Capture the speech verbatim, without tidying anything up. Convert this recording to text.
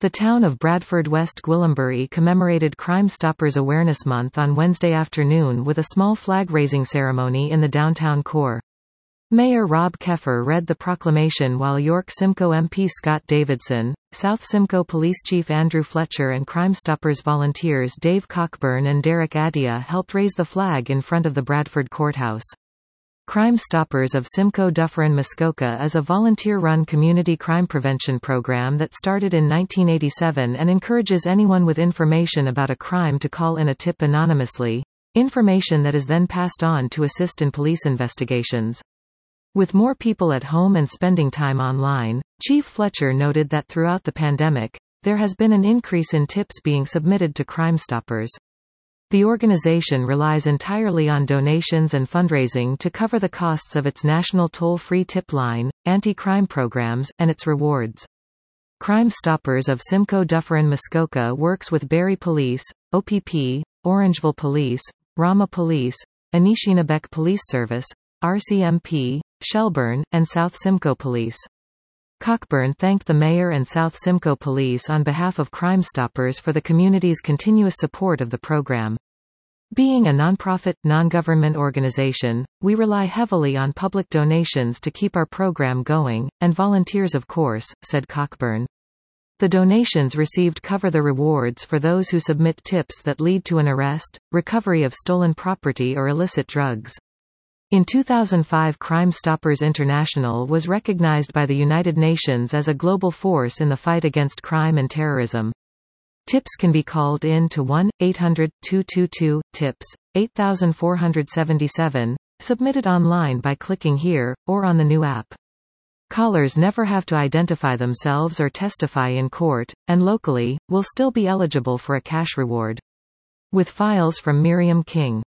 The town of Bradford, West Gwillimbury commemorated Crime Stoppers Awareness Month on Wednesday afternoon with a small flag-raising ceremony in the downtown core. Mayor Rob Keffer read the proclamation while York Simcoe M P Scott Davidson, South Simcoe Police Chief Andrew Fletcher and Crime Stoppers volunteers Dave Cockburn and Derek Adia helped raise the flag in front of the Bradford courthouse. Crime Stoppers of Simcoe Dufferin Muskoka is a volunteer-run community crime prevention program that started in nineteen eighty-seven and encourages anyone with information about a crime to call in a tip anonymously, information that is then passed on to assist in police investigations. With more people at home and spending time online, Chief Fletcher noted that throughout the pandemic, there has been an increase in tips being submitted to Crime Stoppers. The organization relies entirely on donations and fundraising to cover the costs of its national toll-free tip line, anti-crime programs, and its rewards. Crime Stoppers of Simcoe Dufferin Muskoka works with Barrie Police, O P P, Orangeville Police, Rama Police, Anishinaabe Police Service, R C M P, Shelburne, and South Simcoe Police. Cockburn thanked the mayor and South Simcoe Police on behalf of Crime Stoppers for the community's continuous support of the program. Being a nonprofit, non-government organization, we rely heavily on public donations to keep our program going, and volunteers of course, said Cockburn. The donations received cover the rewards for those who submit tips that lead to an arrest, recovery of stolen property or illicit drugs. In two thousand five, Crime Stoppers International was recognized by the United Nations as a global force in the fight against crime and terrorism. Tips can be called in to one eight hundred two two two TIPS, eight four seven seven, submitted online by clicking here, or on the new app. Callers never have to identify themselves or testify in court, and locally, will still be eligible for a cash reward. With files from Miriam King.